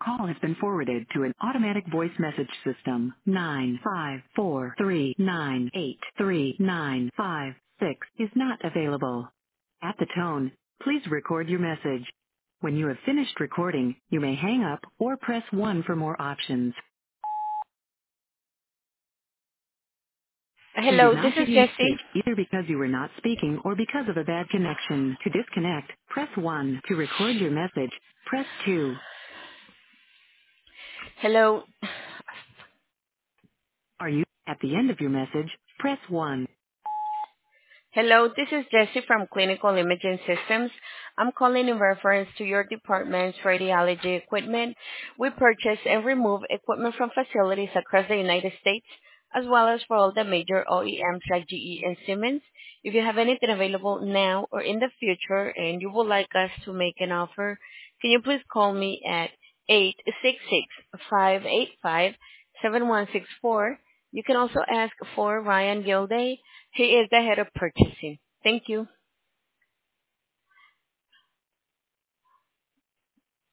call has been forwarded to an automatic voice message system. 954398395 is not available. At the tone, please record your message. When you have finished recording, you may hang up or press 1 for more options. We did Hello, this not is get your Jessie. message either because you were not speaking or because of a bad connection. To disconnect, press 1. To record your message, press 2. Hello. Are you at the end of your message? Press 1. Hello, this is Jessie from Clinical Imaging Systems. I'm calling in reference to your department's radiology equipment. We purchase and remove equipment from facilities across the United States, as well as for all the major OEMs like GE and Siemens. If you have anything available now or in the future and you would like us to make an offer, can you please call me at 866-585-7164. You can also ask for Ryan Gilday. He is the head of purchasing. Thank you.